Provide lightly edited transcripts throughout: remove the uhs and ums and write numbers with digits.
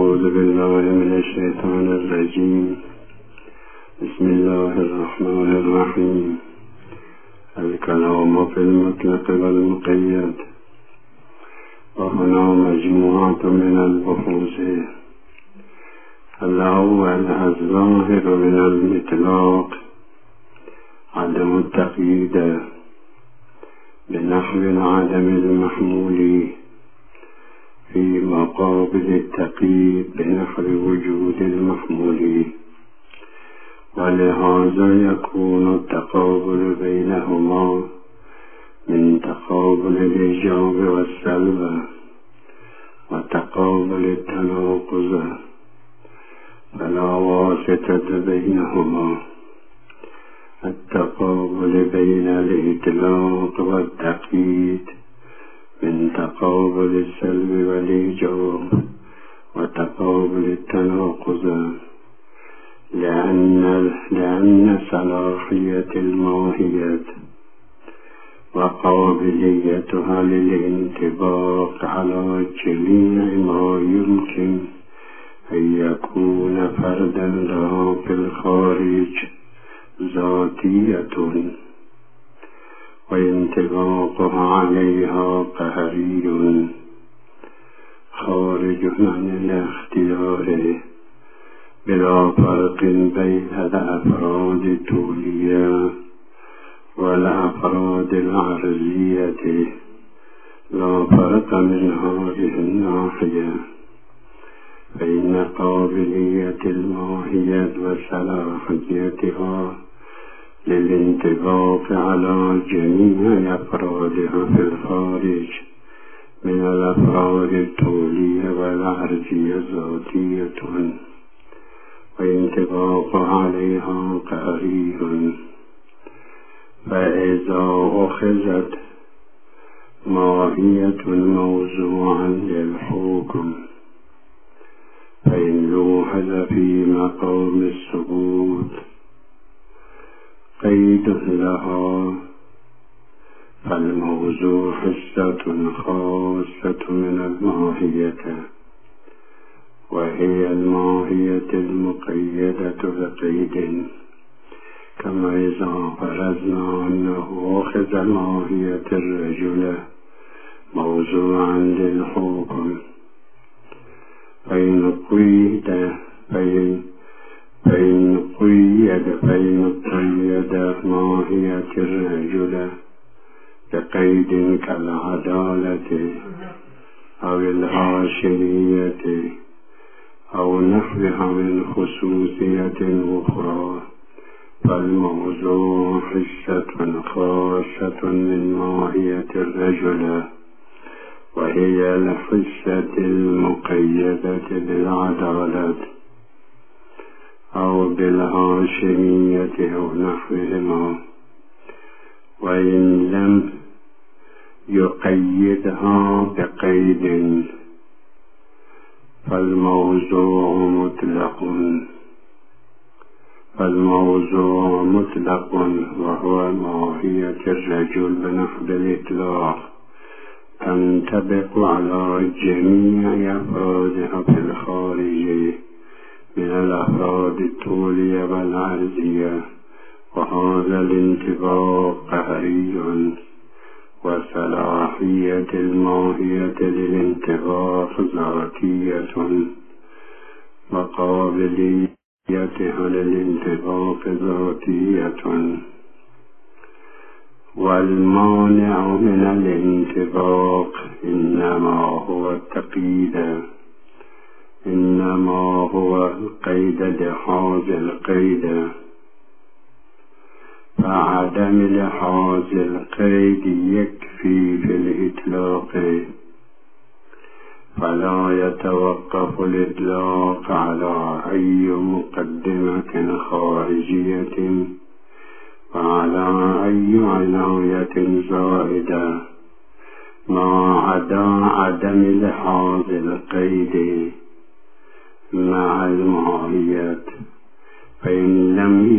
أعوذ بالله من الشيطان الرجيم. بسم الله الرحمن الرحيم. الكلام في المطلق والمقيد. وهنا مجموعة من البحوث. الأول الظاهر من الإطلاق عدم التقييد بنحو عدم المحمول في مقابل التقييد بنحو وجود المحمول، ولهذا يكون التقابل بينهما من تقابل الإيجاب والسلب وتقابل التناقض، فلا واسطة بينهما. التقابل بين الإطلاق والتقييد من تقابل السلب والإيجاب وتقابل التناقض، لأن صلاحية الماهية وقابليتها للانطباق على جميع ما يمكن أن يكون فردا لها في الخارج ذاتية، وانطباقها عليها قهري خارج عن الاختيار، بلا فرق بين الأفراد الطولية والأفراد العرضية، لا فرق من هذه الناحية، فإن قابلية الماهية وصلاحيتها للانطباق على جميع أفرادها في الخارج من الأفراد الطولية والعرضية ذاتية، وانطباق عليها قهري. فإذا أخذت ماهية موضوعا للحكم، فإن لوحظ في مقام الثبوت قيد لها، فالموضوع حصة خاصة من الماهية، وهي الماهية المقيدة بقيد، كما إذا فرضنا أنه أخذ ماهية الرجل موضوعا للحكم، فإن قيد ماهية الرجل بقيد كالعدالة أو الهاشمية أو نحوها من خصوصية أخرى، فالموضوع حصة خاصة من ماهية الرجل، وهي الحصة المقيدة بالعدالة أو بالهاشمية أو نحوهما. وإن لم يقيدها بقيد فالموضوع مطلق، وهو ماهية الرجل بنحو الإطلاق، تنطبق على جميع أفرادها في الخارج من الأفراد الطولية والعرضية، وهذا الانطباق قهري، وصلاحية الماهية للانطباق ذاتية، وقابليتها للانطباق ذاتية. والمانع من الانطباق إنما هو التقييد، إنما هو القيد لحاظ القيد، فعدم لحاظ القيد يكفي في الإطلاق، فلا يتوقف الإطلاق على أي مقدمة خارجية وعلى أي عناية زائدة، ما عدا عدم لحاظ القيد مع الماهية، فإن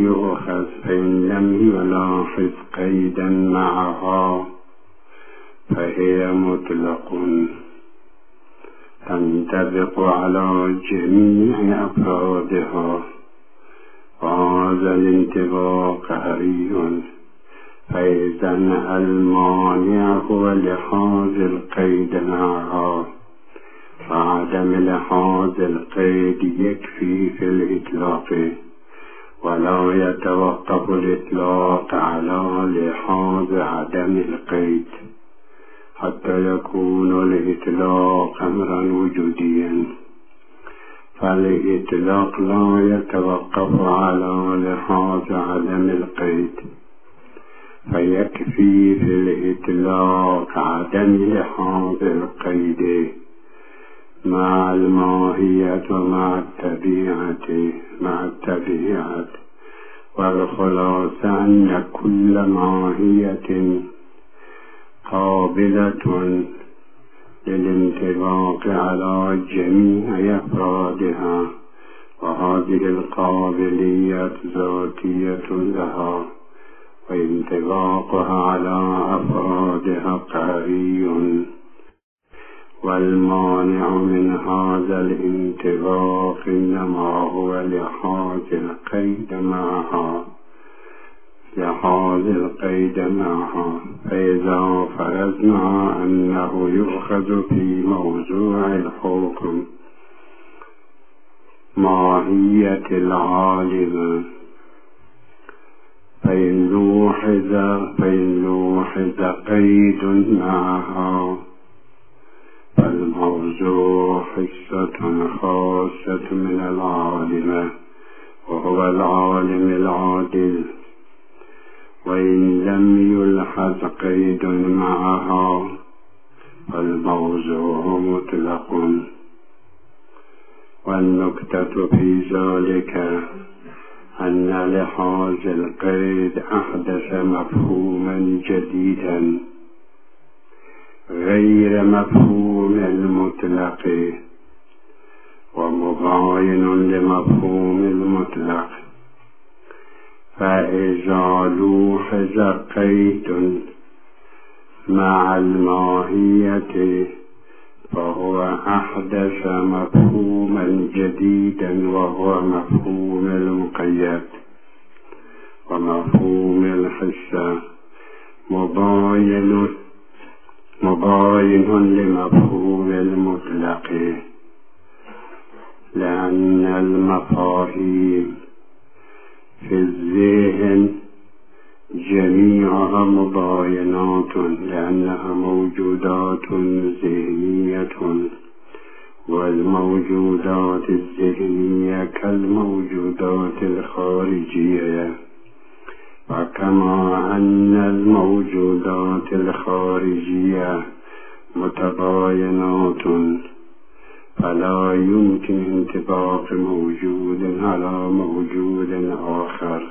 لم يلاحظ قيدا معها فهي مطلق، تنطبق على جميع أفرادها، وهذا الانطباق حري، فإذا المانع هو لحاظ القيد معها، فعدم لحاظ القيد يكفي في الإطلاق، ولا يتوقف الإطلاق على لحاظ عدم القيد حتى يكون الإطلاق أمرا وجوديا. فالإطلاق لا يتوقف على لحاظ عدم القيد، فيكفي في الإطلاق عدم لحاظ القيد مع الماهية ومع الطبيعة، والخلاصة أن كل ماهية قابلة للانطباق على جميع أفرادها، وهذه القابلية ذاتية لها، وانطباقها على أفرادها قهري، والمانع من هذا الانطباق إنما هو لحاظ القيد معها. فإذا فرضنا أنه يؤخذ في موضوع الحكم ماهية العالم، فإن لوحظ قيد معها، فالموضوع حصة خاصة من العالم، وهو العالم العادل. وإن لم يلحظ قيد معها، فالموضوع مطلق. والنكتة في ذلك أن لحاظ القيد أحدث مفهوما جديدا غير مفهوم المطلق، ومباين لمفهوم المطلق. فإذا لوحظ قيد مع الماهية، فهو أحدث مفهوما جديدا، وهو مفهوم المقيد. ومفهوم الحصة مباين لمفهوم المطلق، لأن المفاهيم في الذهن جميعها مباينات، لأنها موجودات ذهنية، والموجودات الذهنية كالموجودات الخارجية. وكما أن الموجودات الخارجية متباينات، فلا يمكن انطباق موجود على موجود آخر،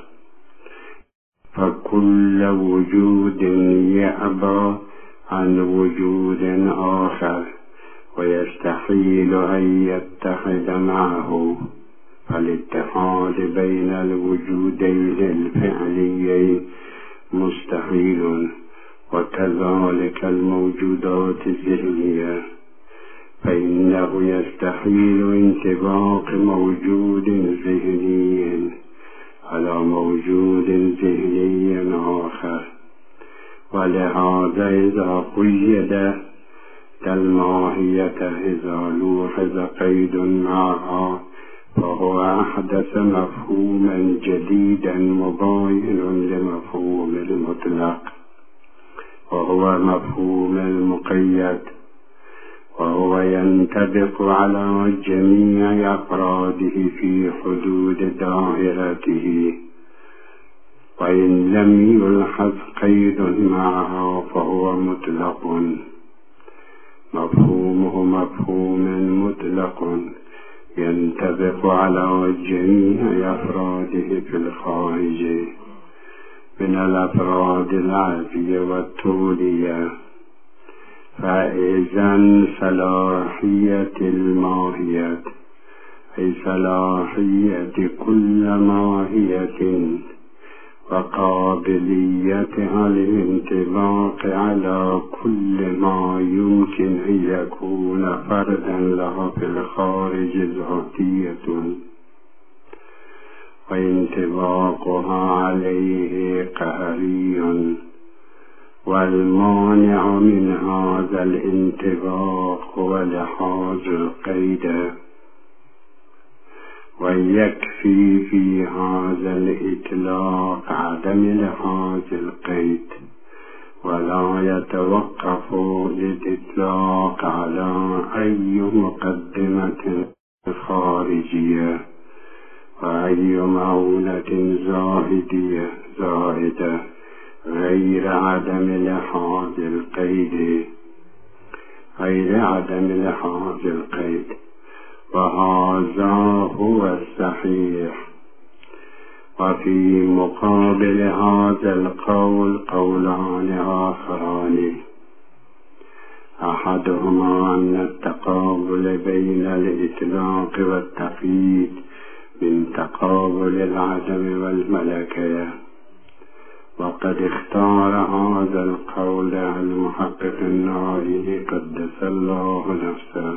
فكل وجود يعبر عن وجود آخر، ويستحيل أن يتحد معه. فالاتحاد بين الوجودين الفعليين مستحيل، وكذلك الموجودات الذهنية، فإنه يستحيل انطباق موجود ذهني على موجود ذهني آخر. ولهذا إذا قيد الماهية، إذا لوحظ قيد معها، فهو أحدث مفهوما جديدا مباين لمفهوم المطلق، وهو مفهوم المقيد، وهو ينطبق على جميع أفراده في حدود دائرته. وإن لم يلحظ قيد معها، فهو مطلق، مفهومه مفهوم مطلق ينطبق على جميع أفراده في الخارج من الأفراد العافية والطولية. فإذا صلاحية الماهية أي صلاحية كل ماهية وقابليتها للانطباق على كل ما يمكن أن يكون فردا لها في الخارج ذاتية، وانطباقها عليه قهري، والمانع من هذا الانطباق هو لحاظ القيد. ويكفي في هذا الإطلاق عدم لحاظ القيد، ولا يتوقف الإطلاق على أي مقدمة خارجية وأي معونة زائدة غير عدم لحاظ القيد، وهذا هو الصحيح. وفي مقابل هذا القول قولان آخران، أحدهما أن التقابل بين الإطلاق والتقييد من تقابل العدم والملكية، وقد اختار هذا القول المحقق الناريني قدس الله نفسه.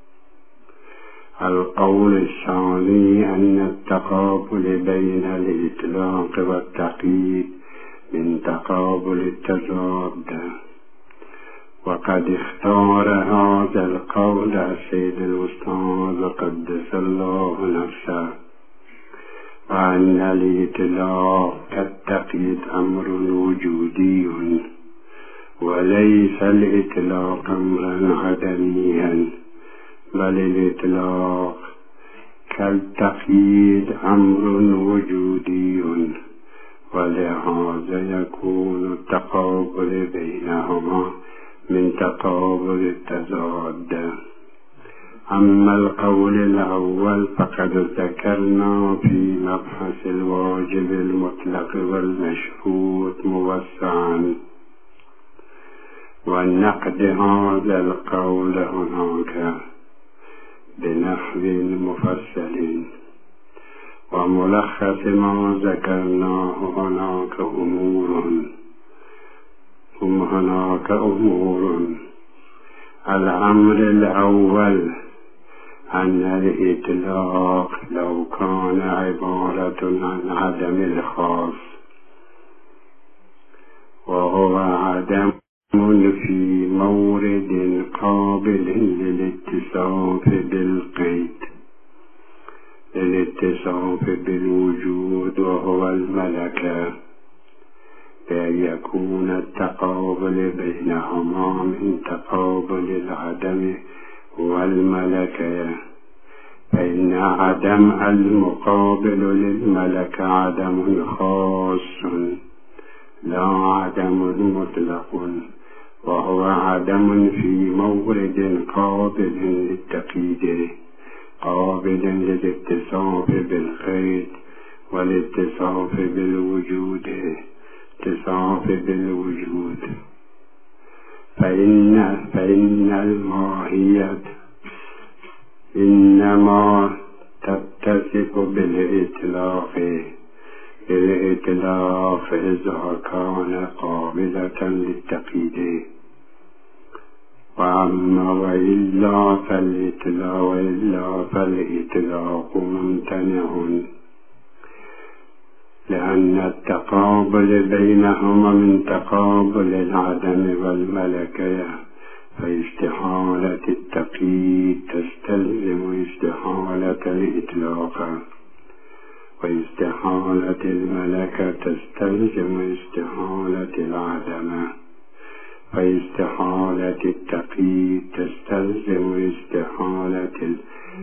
القول الثاني أن التقابل بين الإطلاق والتقييد من تقابل التضاد، وقد اختار هذا القول السيد الأستاذ قدس الله نفسه، وأن الإطلاق كالتقييد أمر وجودي، وليس الإطلاق أمرا عدميا، بل الإطلاق كالتقييد أمر وجودي، ولهذا يكون التقابل بينهما من تقابل التضاد. أما القول الأول فقد ذكرنا في مبحث الواجب المطلق والمشروط موسعا، ونقد هذا القول هناك بنحو مفصل، وملخص ما ذكرناه هناك أمور. الأمر الأول أن الإطلاق لو كان عبارة عن عدم الخاص، وهو عدم في مورد قابل للاتصاف بالقيد، للاتصاف بالوجود وهو الملكة، فيكون التقابل بينهما من تقابل العدم والملكة، فإن عدم المقابل للملكة عدم خاص لا عدم مطلق، وهو عدم في مورد قابل للتقييد، قابل للاتصاف بالقيد والاتصاف بالوجود، فإن الماهية إنما تتصف بالإطلاق إذا كان قابلة للتقييد، وأما وإلا فالإطلاق ممتنع، لأن التقابل بينهما من تقابل العدم والملكية، فاستحالة التقييد تستلزم استحالة الإطلاق، واستحالة الملكة تستلزم استحالة العدم، فاستحالة التقييد تستلزم استحالة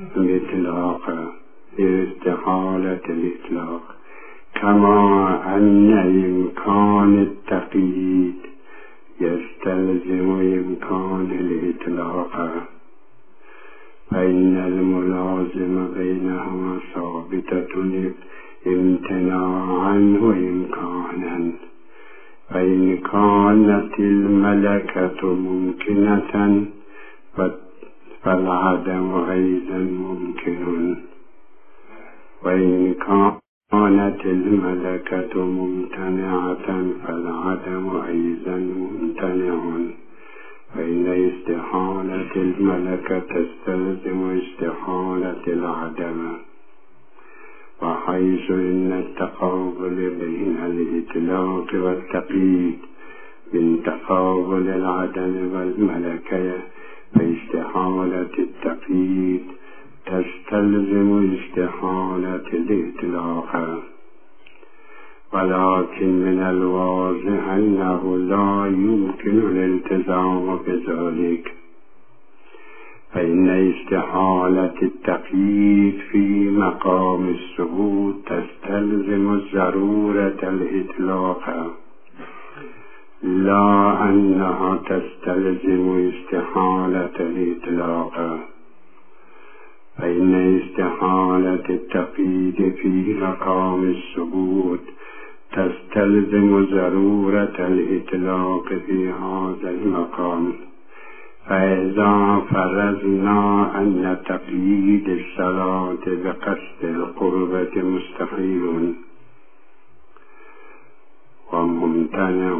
الإطلاق، كما أن إمكان التقييد يستلزم إمكان الإطلاق، فإن الملازم بينهما ثابتة امتناعا وإمكانا، فإن كانت الملكة ممكنة فالعدم أيضا ممكن، وإن كان كانت الملكة ممتنعة فالعدم أيضا ممتنع، فإن استحالة الملكة تستلزم استحالة العدم، وحيث إن التقابل بين الإطلاق والتقييد من تقابل العدم والملكة، فاستحالة التقييد تستلزم استحالة الإطلاق. ولكن من الواضح أنه لا يمكن الالتزام بذلك، فإن استحالة التقييد في مقام الثبوت تستلزم ضرورة الإطلاق، لا أنها تستلزم استحالة الإطلاق. فإن استحالة التقييد في مقام الثبوت تستلزم ضرورة الإطلاق في هذا المقام. فإذا فرضنا أن تقييد الصلاة بقصد القربة مستحيل وممتنع،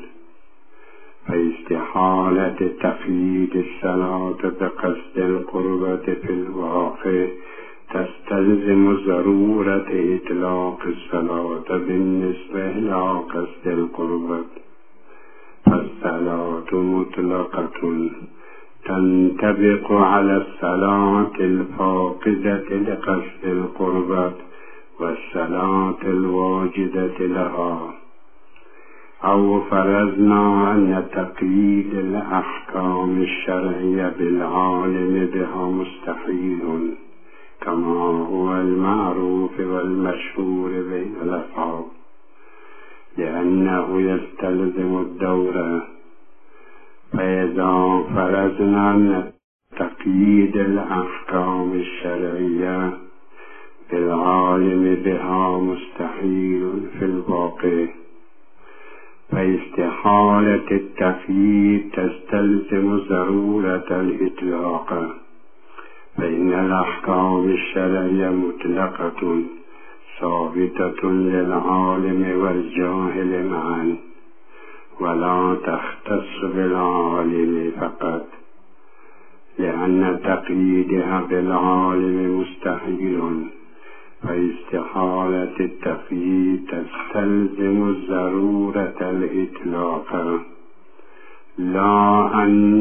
فاستحالة تقييد الصلاة بقصد القربة في الواقع تستلزم ضرورة إطلاق الصلاة بالنسبة إلى قصد القربة. فالصلاة مطلقة تنطبق على الصلاة الفاقدة لقصد القربة والصلاة الواجدة لها. أو فرضنا أن تقييد الأحكام الشرعية بالعالم بها مستحيل، كما هو المعروف والمشهور بين الأصحاب، لأنه يستلزم الدورة. فإذا فرضنا أن تقييد الأحكام الشرعية بالعالم بها مستحيل في الواقع، فاستحالة التقييد تستلزم ضرورة الإطلاق، فإن الأحكام الشرعية مطلقة ثابتة للعالم والجاهل معا، ولا تختص بالعالم فقط، لأن تقييدها بالعالم مستحيل. فاستحالة التقييد تستلزم ضرورة الإطلاق، لا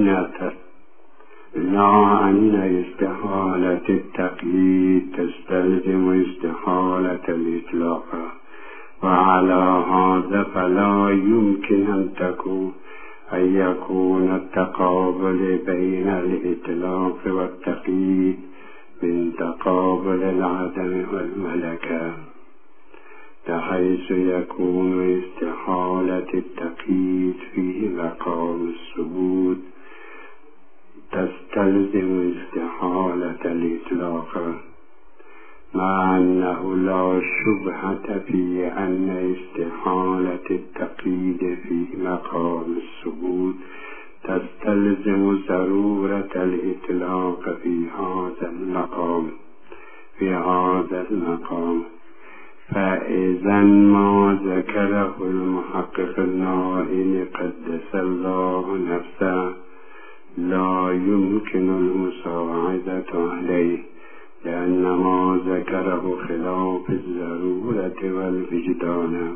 أن استحالة التقييد تستلزم استحالة الإطلاق. وعلى هذا فلا يمكن أن يكون التقابل بين الإطلاق والتقييد من تقابل العدم والملكة، بحيث يكون استحالة التقييد في مقام الثبوت تستلزم استحالة الإطلاق، مع أنه لا شبهة في أن استحالة التقييد في مقام الثبوت تستلزم ضرورة الإطلاق في هذا المقام. فإذا ما ذكره المحقق النائل قدس الله نفسه لا يمكن المساعدة عليه، لأن ما ذكره خلاف الضرورة والوجدان.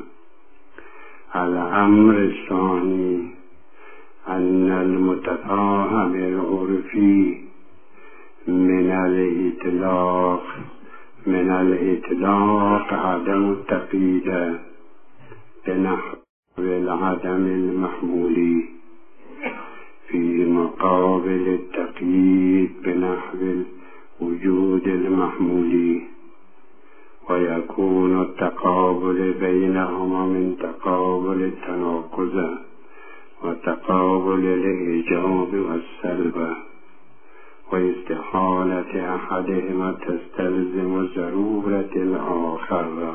الأمر الثاني أن المتفاهم العرفي من الإطلاق عدم التقييد بنحو العدم المحمولي في مقابل التقييد بنحو الوجود المحمولي، ويكون التقابل بينهما من تقابل التناقض وتقابل الإيجاب والسلب، واستحالة أحدهما تستلزم ضرورة الآخر،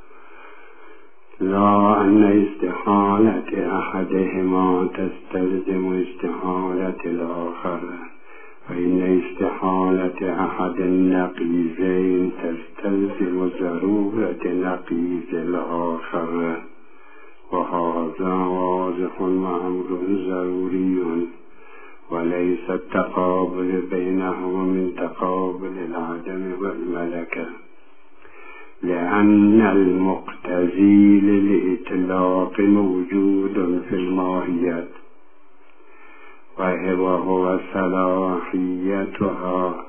لا أن استحالة أحدهما تستلزم استحالة الآخر، فإن استحالة أحد النقيضين تستلزم يستلزم ضرورة نقيض الآخر، وهذا واضح وأمر ضروري، وليس التقابل بينهما من تقابل العدم والملكة، لأن المقتضي للإطلاق موجود في الماهية، وهو صلاحيتها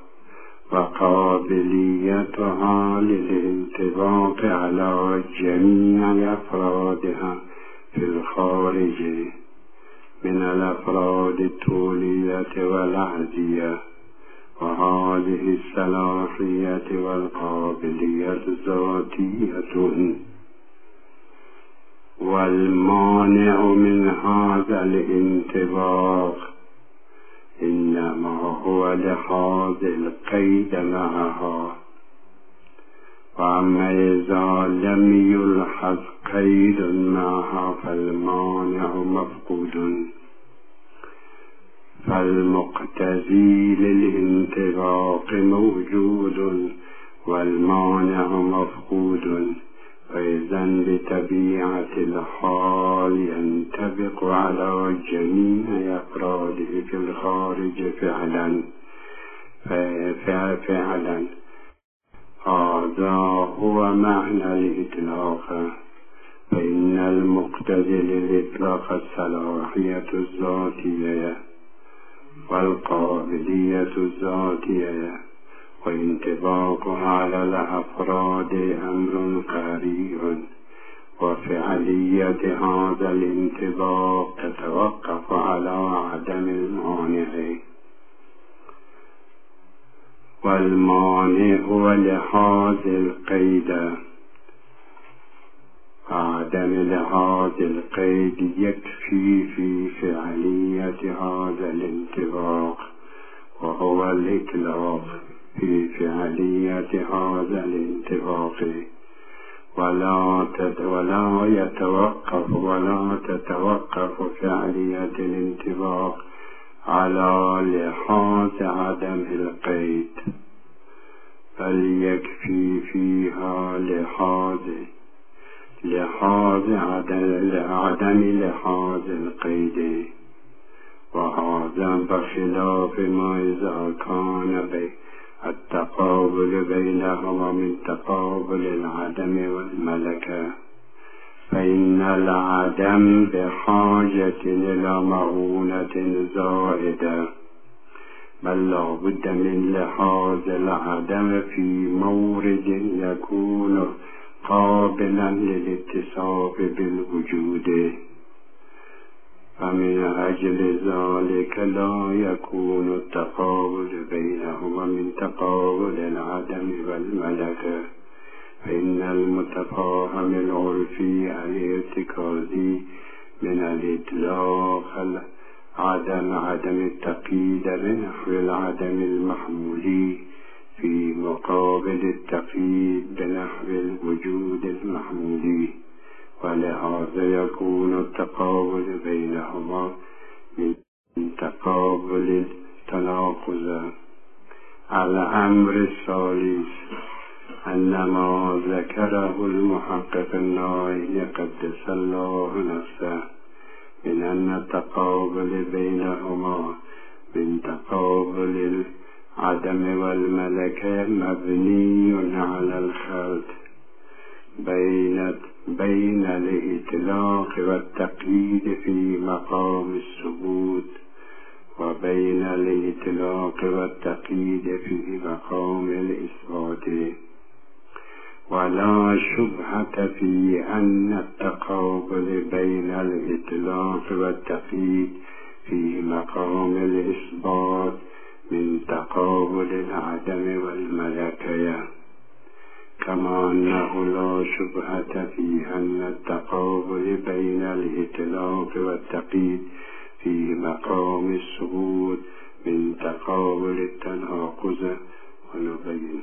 وقابليتها للانطباق على جميع أفرادها في الخارج من الأفراد الطولية والعهدية، وهذه الصلاحية والقابلية ذاتية، والمانع من هذا الانطباق إنما هو لحاظ القيد معها. وأما إذا لم يلحظ قيد معها فالمانع مفقود، فالمقتضي للانطباق موجود والمانع مفقود، فإذا بطبيعة الحال ينطبق على جميع أفراده في الخارج فعلا. هذا هو معنى الإطلاق، فإن المقتضي للإطلاق الصلاحية الذاتية والقابلية الذاتية، وانطباقها على الأفراد أمر قريب، وفعلية هذا الانطباق تتوقف على عدم المانع، والمانع هو لحاظ القيد، عدم لحاظ القيد يكفي في فعلية هذا الانطباق، وهو الإطلاق في فعلية هذا الانطباق، ولا تتوقف فعلية الانطباق على لحاظ عدم القيد، بل يكفي فيها لحاظ عدم لحاظ القيد، وهذا بخلاف ما إذا كان التقابل بينهما من تقابل العدم والملكة، فإن العدم بحاجة إلى معونة زائدة، بل لا بد من لحاظ العدم في مورد يكون قابلا للاتصاف بالوجود، فمن أجل ذلك لا يكون التقابل بينهما من تقابل العدم والملكة، فإن المتفاهم العرفي الارتكازي من الإطلاق عدم التقييد بنحو العدم المحمولي في مقابل التقييد بنحو الوجود المحمولي، ولهذا يكون التقابل بينهما من تقابل التناقض. الأمر الثالث أن ما ذكره المحقق النائي قدس الله نفسه من أن التقابل بينهما من تقابل العدم والملكة مبني على الخلط بين الإطلاق والتقييد في مقام الثبوت، وبين الإطلاق والتقييد في مقام الإثبات، ولا شبهة في أن التقابل بين الإطلاق والتقييد في مقام الإثبات من تقابل العدم والملكة، كما أنه لا شبهة في أن التقابل بين الإطلاق والتقييد في مقام الثبوت من تقابل التناقض. ونبين